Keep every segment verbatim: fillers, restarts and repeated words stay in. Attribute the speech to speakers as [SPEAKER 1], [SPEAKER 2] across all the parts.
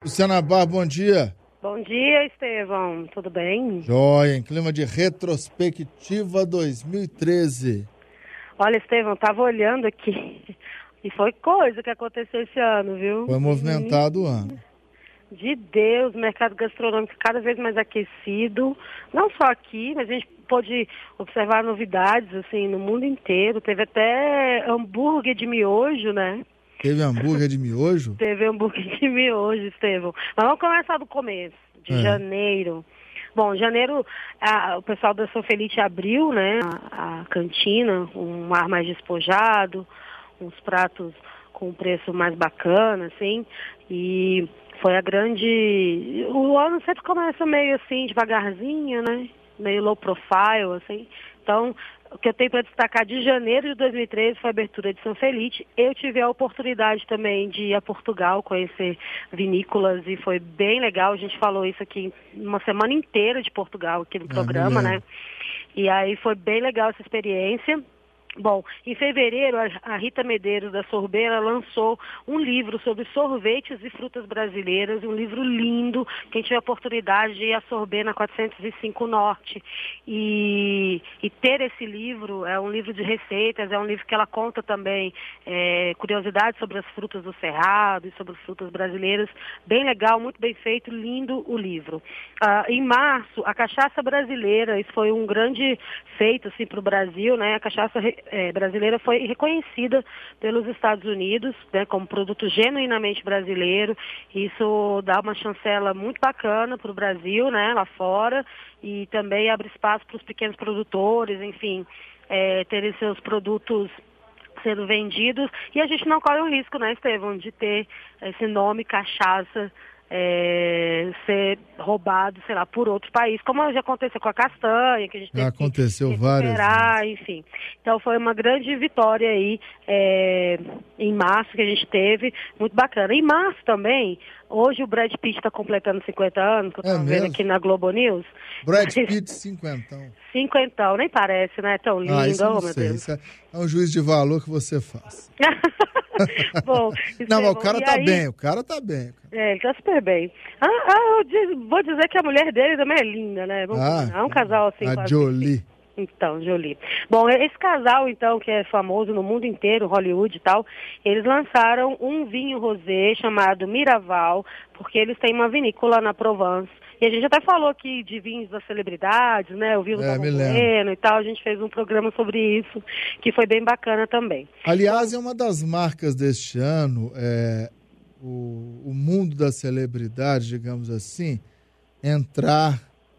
[SPEAKER 1] Luciana Barra, bom dia.
[SPEAKER 2] Bom dia, Estevão. Tudo bem?
[SPEAKER 1] Joia, em clima de retrospectiva dois mil e treze.
[SPEAKER 2] Olha, Estevão, tava olhando aqui e foi coisa que aconteceu esse ano, viu?
[SPEAKER 1] Foi movimentado o ano.
[SPEAKER 2] De Deus, o mercado gastronômico cada vez mais aquecido, não só aqui, mas a gente pôde observar novidades, assim, no mundo inteiro. Teve até hambúrguer de miojo, né?
[SPEAKER 1] Teve hambúrguer de miojo?
[SPEAKER 2] Teve hambúrguer de miojo, Estevão. Mas vamos começar do começo, de é. janeiro. Bom, em janeiro, a, o pessoal da São Felice abriu, né, a, a cantina, um ar mais despojado, uns pratos com um preço mais bacana, assim, e foi a grande... O ano sempre começa meio assim, devagarzinho, né, meio low profile, assim, então... O que eu tenho para destacar de janeiro de dois mil e treze foi a abertura de São Felice. Eu tive a oportunidade também de ir a Portugal, conhecer vinícolas, e foi bem legal. A gente falou isso aqui uma semana inteira de Portugal, aqui no programa, né? E aí foi bem legal essa experiência. Bom, em fevereiro, a Rita Medeiros, da Sorbeira, lançou um livro sobre sorvetes e frutas brasileiras, um livro lindo. Quem tiver a oportunidade de ir a Sorber na quatrocentos e cinco Norte e, e ter esse livro, é um livro de receitas, é um livro que ela conta também é, curiosidades sobre as frutas do Cerrado e sobre as frutas brasileiras. Bem legal, muito bem feito, lindo o livro. Ah, em março, a cachaça brasileira, isso foi um grande feito assim, para o Brasil, né? A cachaça É, brasileira foi reconhecida pelos Estados Unidos, né, como produto genuinamente brasileiro. Isso dá uma chancela muito bacana para o Brasil, né, lá fora, e também abre espaço para os pequenos produtores, enfim, é, terem seus produtos sendo vendidos. E a gente não corre o risco, né, Estevão, de ter esse nome cachaça É, ser roubado, sei lá, por outro país, como já aconteceu com a castanha, que a gente teve
[SPEAKER 1] já aconteceu
[SPEAKER 2] que
[SPEAKER 1] várias
[SPEAKER 2] vezes. Enfim. Então foi uma grande vitória aí é, em março que a gente teve, muito bacana. Em março também, hoje o Brad Pitt está completando cinquenta anos, que eu estava é vendo aqui na Globo News.
[SPEAKER 1] Brad Pitt, cinquentão.
[SPEAKER 2] Cinquentão, nem parece, né? Tão lindo,
[SPEAKER 1] ah, isso eu não
[SPEAKER 2] oh, meu
[SPEAKER 1] sei.
[SPEAKER 2] Deus.
[SPEAKER 1] Isso é, é um juízo de valor que você faz.
[SPEAKER 2] Bom,
[SPEAKER 1] não, mas o cara tá
[SPEAKER 2] aí...
[SPEAKER 1] bem, o cara tá bem.
[SPEAKER 2] É, ele tá super bem. Ah, ah eu diz, vou dizer que a mulher dele também é linda, né? Vamos
[SPEAKER 1] ah,
[SPEAKER 2] é um casal assim.
[SPEAKER 1] A Jolie.
[SPEAKER 2] Assim. Então, Jolie. Bom, esse casal, então, que é famoso no mundo inteiro, Hollywood e tal, eles lançaram um vinho rosé chamado Miraval, porque eles têm uma vinícola na Provence. E a gente até falou aqui de vinhos das celebridades, né? O vinho do Bueno e tal. A gente fez um programa sobre isso, que foi bem bacana também.
[SPEAKER 1] Aliás, é uma das marcas deste ano, é, o, o mundo das celebridades, digamos assim, entrar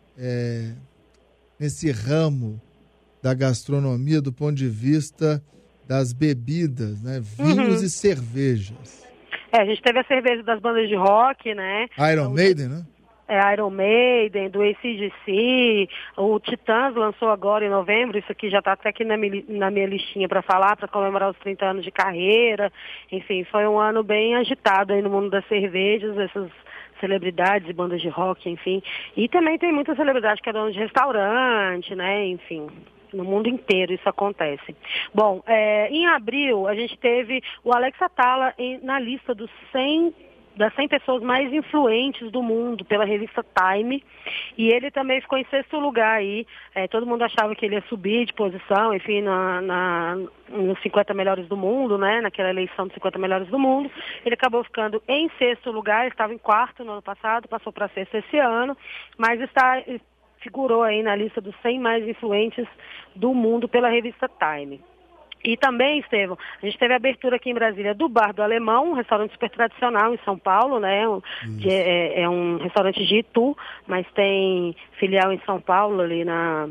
[SPEAKER 1] é, nesse ramo da gastronomia do ponto de vista das bebidas, né? Vinhos uhum. e cervejas.
[SPEAKER 2] É, a gente teve a cerveja das bandas de rock, né?
[SPEAKER 1] Iron então, Maiden, né?
[SPEAKER 2] É, Iron Maiden, do A C D C, o Titãs lançou agora em novembro, isso aqui já está até aqui na, na minha listinha para falar, para comemorar os trinta anos de carreira. Enfim, foi um ano bem agitado aí no mundo das cervejas, essas celebridades e bandas de rock, enfim. E também tem muita celebridade que é dona de restaurante, né, enfim. No mundo inteiro isso acontece. Bom, é, em abril a gente teve o Alex Atala em, na lista dos cem das cem pessoas mais influentes do mundo pela revista Time, e ele também ficou em sexto lugar aí. É, todo mundo achava que ele ia subir de posição, enfim, na, na, nos cinquenta melhores do mundo, né, naquela eleição dos cinquenta melhores do mundo. Ele acabou ficando em sexto lugar, estava em quarto no ano passado, passou para sexto esse ano, mas está, figurou aí na lista dos cem mais influentes do mundo pela revista Time. E também, Estevão, a gente teve a abertura aqui em Brasília do Bar do Alemão, um restaurante super tradicional em São Paulo, né? Um, de, é, é um restaurante de Itu, mas tem filial em São Paulo, ali na,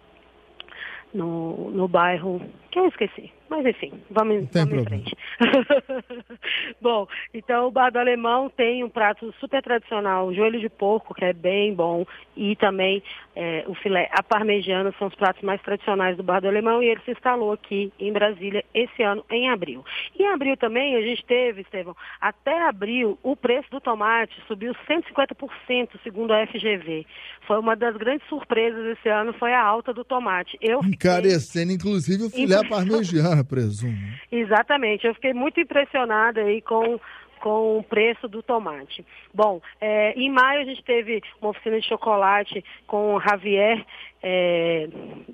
[SPEAKER 2] no, no bairro, que eu esqueci. Mas enfim, vamos, vamos em frente. Bom, então o Bar do Alemão tem um prato super tradicional, o joelho de porco, que é bem bom, e também é, o filé à parmegiana, são os pratos mais tradicionais do Bar do Alemão, e ele se instalou aqui em Brasília esse ano, em abril. Em abril também a gente teve, Estevão, até abril o preço do tomate subiu cento e cinquenta por cento, segundo a F G V. Foi uma das grandes surpresas esse ano, foi a alta do tomate. Eu fiquei...
[SPEAKER 1] Encarecendo, inclusive, o filé à parmegiana, presumo.
[SPEAKER 2] Exatamente, eu fiquei muito impressionada aí com, com o preço do tomate. Bom, é, em maio a gente teve uma oficina de chocolate com o Javier é,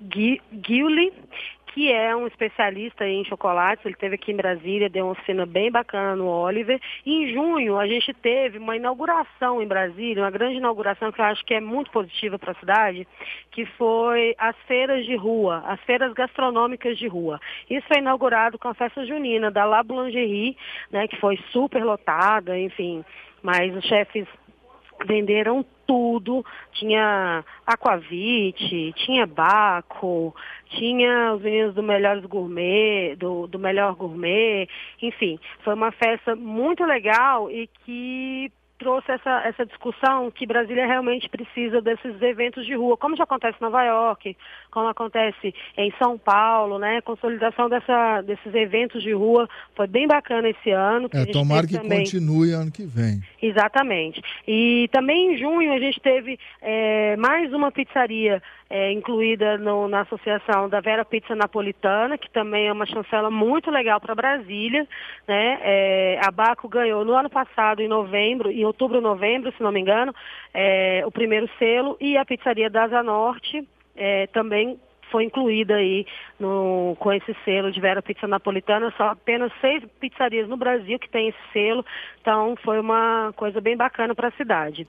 [SPEAKER 2] Giuli, que é um especialista em chocolates. Ele esteve aqui em Brasília, deu uma oficina bem bacana no Oliver. Em junho, a gente teve uma inauguração em Brasília, uma grande inauguração que eu acho que é muito positiva para a cidade, que foi as feiras de rua, as feiras gastronômicas de rua. Isso foi inaugurado com a festa junina da La Boulangerie, né, que foi super lotada, enfim, mas os chefes venderam tudo, tinha aquavite, tinha Baco, tinha os meninos do Melhores Gourmet, do, do Melhor Gourmet, enfim, foi uma festa muito legal e que trouxe essa, essa discussão que Brasília realmente precisa desses eventos de rua, como já acontece em Nova York, como acontece em São Paulo, né? Consolidação dessa, desses eventos de rua foi bem bacana esse ano.
[SPEAKER 1] É, tomara que também continue ano que vem.
[SPEAKER 2] Exatamente. E também em junho a gente teve é, mais uma pizzaria é, incluída no, na associação da Vera Pizza Napolitana, que também é uma chancela muito legal para Brasília, né? É, a Baco ganhou no ano passado, em novembro, em outubro, novembro, se não me engano, é, o primeiro selo, e a pizzaria da Asa Norte é, também foi incluída aí no, com esse selo de Vera Pizza Napolitana. Só apenas seis pizzarias no Brasil que tem esse selo, então foi uma coisa bem bacana para a cidade.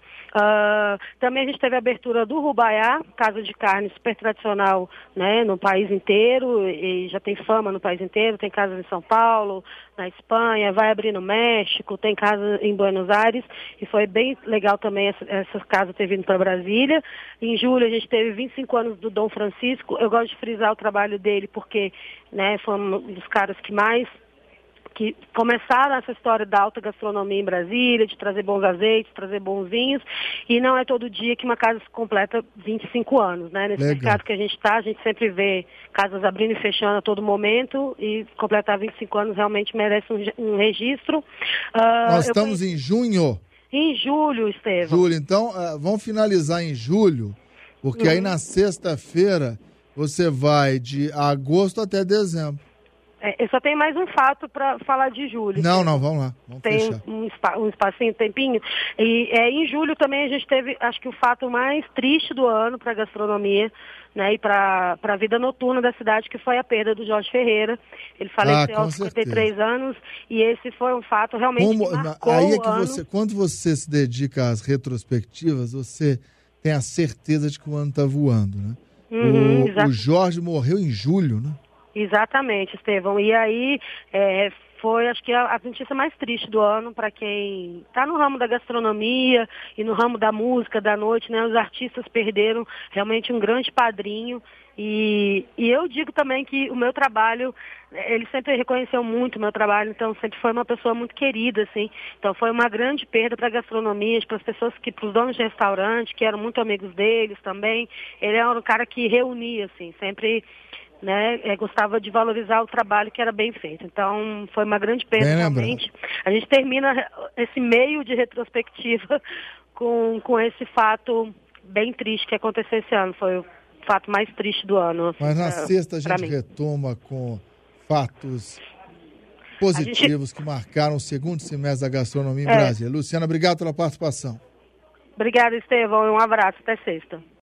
[SPEAKER 2] Uh, também a gente teve a abertura do Rubaiá, casa de carne super tradicional, né, no país inteiro, e já tem fama no país inteiro, tem casas em São Paulo, na Espanha, vai abrir no México, tem casa em Buenos Aires, e foi bem legal também essa, essa casa ter vindo para Brasília. Em julho a gente teve vinte e cinco anos do Dom Francisco. Eu gosto de frisar o trabalho dele porque, né, foi um dos caras que mais que começaram essa história da alta gastronomia em Brasília, de trazer bons azeites, trazer bons vinhos, e não é todo dia que uma casa se completa vinte e cinco anos, né? Nesse
[SPEAKER 1] Legal.
[SPEAKER 2] mercado que a gente está, a gente sempre vê casas abrindo e fechando a todo momento, e completar vinte e cinco anos realmente merece um, um registro. Uh,
[SPEAKER 1] Nós estamos conheci... em junho.
[SPEAKER 2] Em julho, Estevão.
[SPEAKER 1] Julho, então uh, vamos finalizar em julho, porque uhum. aí na sexta-feira você vai de agosto até dezembro.
[SPEAKER 2] É, eu só tenho mais um fato para falar de julho.
[SPEAKER 1] Não, não, vamos lá. Vamos
[SPEAKER 2] tem
[SPEAKER 1] fechar.
[SPEAKER 2] Um, espa, um espacinho, um tempinho. E é, em julho também a gente teve, acho que o fato mais triste do ano para a gastronomia, né, e para a vida noturna da cidade, que foi a perda do Jorge Ferreira. Ele faleceu
[SPEAKER 1] ah,
[SPEAKER 2] aos cinquenta e três anos, e esse foi um fato realmente
[SPEAKER 1] Como,
[SPEAKER 2] que marcou
[SPEAKER 1] aí é que
[SPEAKER 2] o ano.
[SPEAKER 1] você, quando você se dedica às retrospectivas, você tem a certeza de que o ano está voando, né?
[SPEAKER 2] Uhum,
[SPEAKER 1] o, o Jorge morreu em julho, né?
[SPEAKER 2] Exatamente, Estevão. E aí é, foi, acho que, a, a notícia mais triste do ano para quem está no ramo da gastronomia e no ramo da música, da noite, né? Os artistas perderam realmente um grande padrinho. E, e eu digo também que o meu trabalho, ele sempre reconheceu muito o meu trabalho, então sempre foi uma pessoa muito querida, assim. Então foi uma grande perda para a gastronomia, para as pessoas, que, para os donos de restaurante, que eram muito amigos deles também. Ele era um cara que reunia, assim, sempre... Né, é, gostava de valorizar o trabalho que era bem feito. Então, foi uma grande perda, realmente. A gente termina esse meio de retrospectiva com, com esse fato bem triste que aconteceu esse ano. Foi o fato mais triste do ano.
[SPEAKER 1] Mas na
[SPEAKER 2] pra,
[SPEAKER 1] sexta a gente retoma com fatos positivos gente... que marcaram o segundo semestre da gastronomia em é. Brasília. Luciana, obrigado pela participação.
[SPEAKER 2] Obrigada, Estevão, e um abraço. Até sexta.